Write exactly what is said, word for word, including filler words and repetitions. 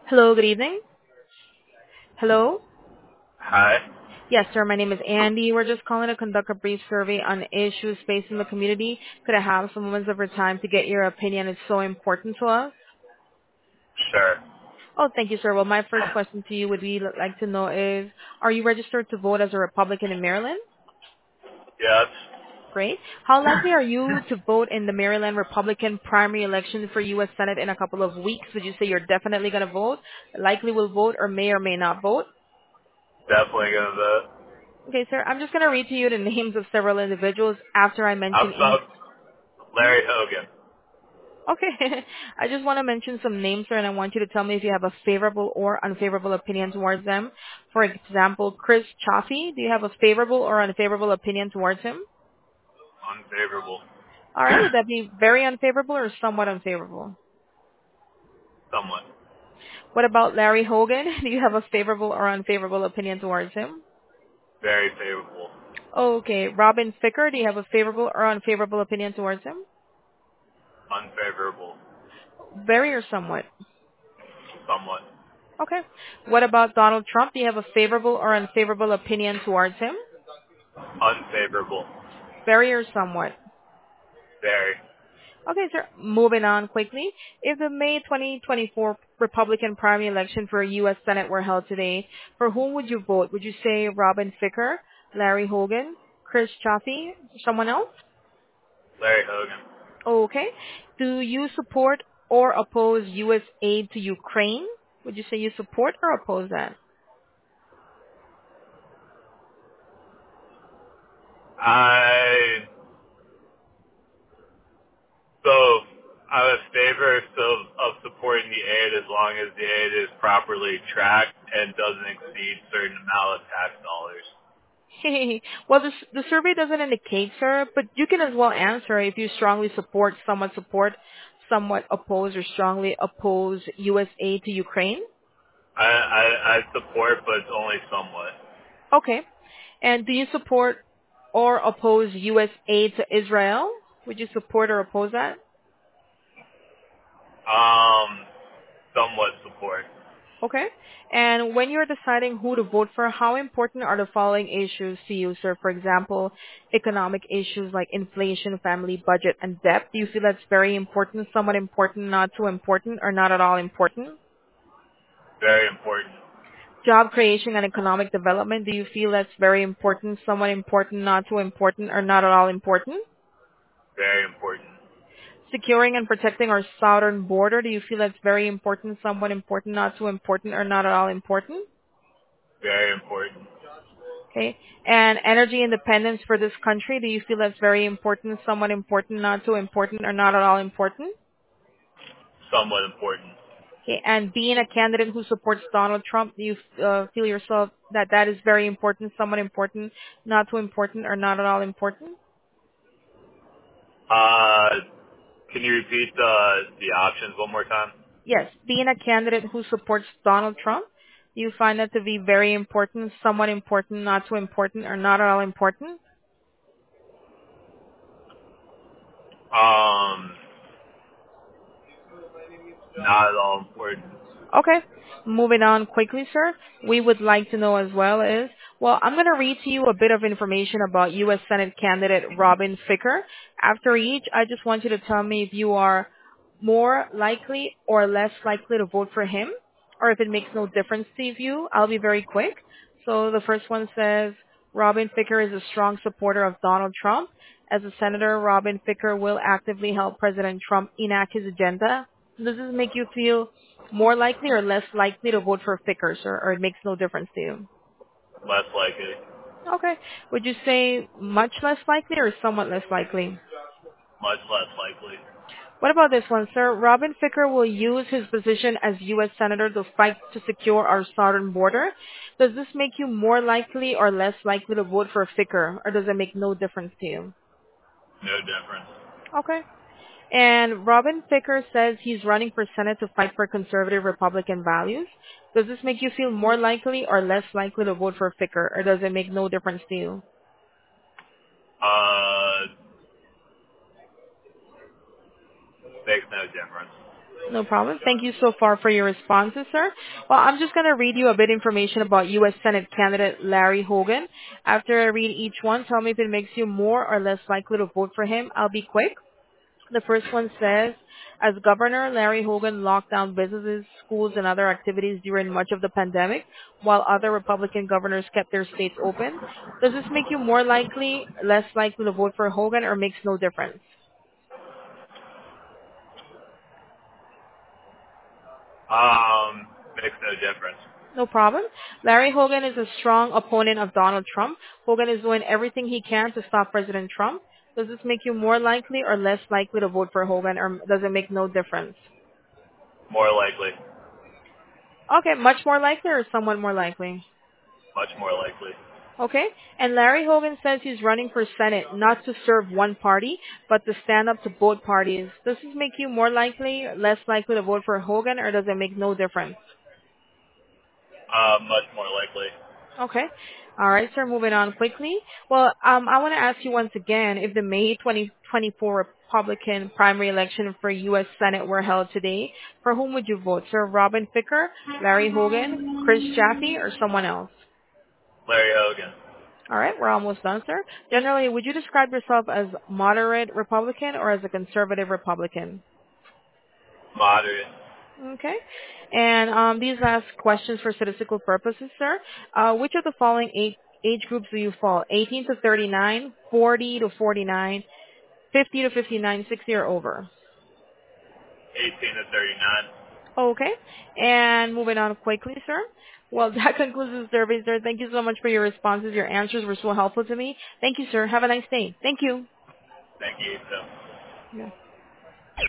Hello, good evening. Hello? Hi. Yes, sir. My name is Andy. We're just calling to conduct a brief survey on issues facing the community. Could I have some moments of your time to get your opinion? It's so important to us. Sure. Oh, thank you, sir. Well, my first question to you would be like to know is, are you registered to vote as a Republican in Maryland? Yes. Great. How likely are you to vote in the Maryland Republican primary election for U S. Senate in a couple of weeks? Would you say you're definitely going to vote, likely will vote, or may or may not vote? Definitely gonna vote. Okay, sir. I'm just going to read to you the names of several individuals after I I'm mention each. so Larry Hogan. Okay. I just want to mention some names, sir, and I want you to tell me if you have a favorable or unfavorable opinion towards them. For example, Chris Chaffee. Do you have a favorable or unfavorable opinion towards him? Unfavorable. All right. Would that be very unfavorable or somewhat unfavorable? Somewhat. What about Larry Hogan? Do you have a favorable or unfavorable opinion towards him? Very favorable. Okay. Robin Ficker. Do you have a favorable or unfavorable opinion towards him? Unfavorable. Very or somewhat? Somewhat. Okay. What about Donald Trump? Do you have a favorable or unfavorable opinion towards him? Unfavorable. Very or somewhat? Very. Okay, sir. Moving on quickly. If the May twenty twenty-four Republican primary election for U S. Senate were held today, for whom would you vote? Would you say Robin Ficker, Larry Hogan, Chris Chaffee, someone else? Larry Hogan. Okay. Do you support or oppose U S aid to Ukraine? Would you say you support or oppose that? I so I'm a favor of, of supporting the aid as long as the aid is properly tracked and doesn't exceed certain amount of tax dollars. Well, the, s- the survey doesn't indicate, sir, but you can as well answer if you strongly support, somewhat support, somewhat oppose, or strongly oppose U S aid to Ukraine. I, I, I support, but it's only somewhat. Okay. And do you support or oppose U S aid to Israel? Would you support or oppose that? Um, somewhat support. Okay. And when you're deciding who to vote for, how important are the following issues to you, sir? For example, economic issues like inflation, family budget, and debt. Do you feel that's very important, somewhat important, not too important, or not at all important? Very important. Job creation and economic development. Do you feel that's very important, somewhat important, not too important, or not at all important? Very important. Securing and protecting our southern border. Do you feel that's very important, somewhat important, not too important, or not at all important? Very important. Okay. And energy independence for this country, do you feel that's very important, somewhat important, not too important, or not at all important? Somewhat important. Okay. And being a candidate who supports Donald Trump, do you uh, feel yourself that that is very important, somewhat important, not too important, or not at all important? Uh, can you repeat the the options one more time? Yes. Being a candidate who supports Donald Trump, do you find that to be very important, somewhat important, not too important, or not at all important? Um, not at all important. Okay. Moving on quickly, sir. We would like to know as well is, well, I'm going to read to you a bit of information about U S. Senate candidate Robin Ficker. After each, I just want you to tell me if you are more likely or less likely to vote for him, or if it makes no difference to you. I'll be very quick. So the first one says, Robin Ficker is a strong supporter of Donald Trump. As a senator, Robin Ficker will actively help President Trump enact his agenda. Does this make you feel more likely or less likely to vote for Fickers, or, or it makes no difference to you? Less likely. Okay. Would you say much less likely or somewhat less likely? Much less likely. What about this one, sir? Robin Ficker will use his position as U S. Senator to fight to secure our southern border. Does this make you more likely or less likely to vote for Ficker, or does it make no difference to you? No difference. Okay. And Robin Ficker says he's running for Senate to fight for conservative Republican values. Does this make you feel more likely or less likely to vote for Ficker, or does it make no difference to you? Uh, makes no difference. No problem. Thank you so far for your responses, sir. Well, I'm just going to read you a bit information about U S Senate candidate Larry Hogan. After I read each one, tell me if it makes you more or less likely to vote for him. I'll be quick. The first one says, as governor, Larry Hogan locked down businesses, schools, and other activities during much of the pandemic, while other Republican governors kept their states open. Does this make you more likely, less likely to vote for Hogan, or makes no difference? Um, makes no difference. No problem. Larry Hogan is a strong opponent of Donald Trump. Hogan is doing everything he can to stop President Trump. Does this make you more likely or less likely to vote for Hogan, or does it make no difference? More likely. Okay, much more likely or somewhat more likely? Much more likely. Okay, and Larry Hogan says he's running for Senate not to serve one party, but to stand up to both parties. Does this make you more likely, less likely to vote for Hogan, or does it make no difference? Uh, much more likely. Okay. All right, sir, moving on quickly. Well, um, I want to ask you once again, if the May twenty twenty-four Republican primary election for U S Senate were held today, for whom would you vote, sir? Robin Ficker, Larry Hogan, Chris Jaffe, or someone else? Larry Hogan. All right, we're almost done, sir. Generally, would you describe yourself as moderate Republican or as a conservative Republican? Moderate. Okay. And um, these last questions for statistical purposes, sir. Uh, which of the following eight age groups do you fall? eighteen to thirty-nine, forty to forty-nine, fifty to fifty-nine, sixty or over? eighteen to thirty-nine. Okay. And moving on quickly, sir. Well, that concludes the survey, sir. Thank you so much for your responses. Your answers were so helpful to me. Thank you, sir. Have a nice day. Thank you. Thank you. So. Yeah.